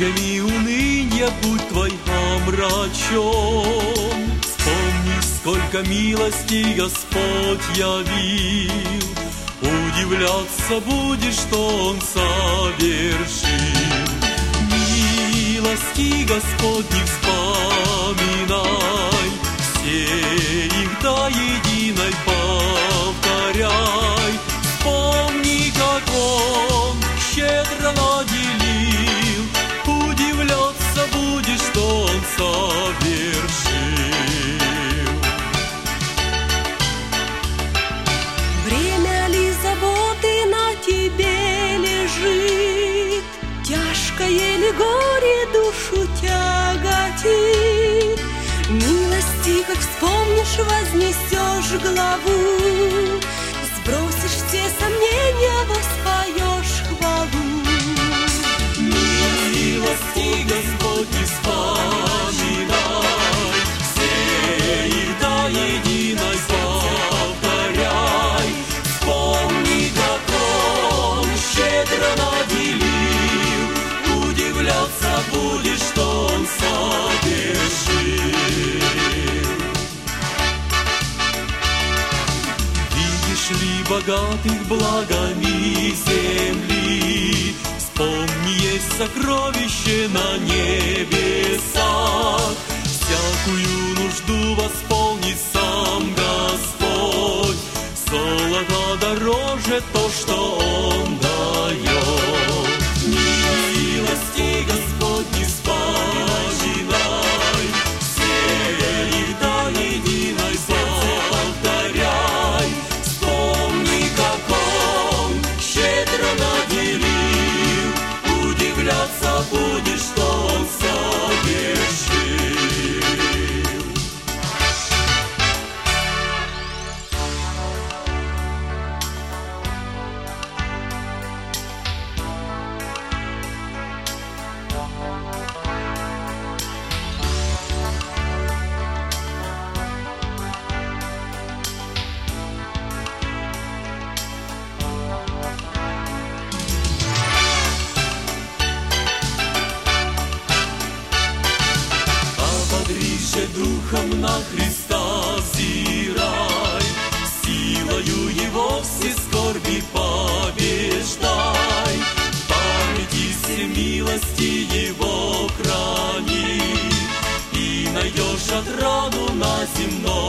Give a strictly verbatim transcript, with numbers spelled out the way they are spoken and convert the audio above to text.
тучами уныния путь твой омрачен. Вспомни, сколько милостей Господь явил, удивляться будешь, что Он совершил. Милости Господни вспоминай, все их до единой повторяй. Вспомни, как Он щедро наделил, удивляться будешь, что Он совершил. Время ли заботы на тебе лежит? Тяжкое ли горе душу тяготит? Милости, как вспомнишь, вознесешь главу, сбросишь все сомнения, воспоешь хвалу. Милости Господни вспоминай, все их до единой повторяй. Вспомни, как Он щедро наделил, удивляться будешь, что Он совершил. Видишь ли богатых благами земли, вспомни, есть сокровище на небесах. Всякую нужду восполнит сам Господь, золото дороже то, что Он дает. Милости Господни вспоминай, все их до единой повторяй. Вспомни, как Он щедро наделил, удивляться будешь, что Он совершил. Ободрися духом на Христа взирай, силою Его все скорби побеждай. В памяти все милости Его храни, и найдешь отраду на земном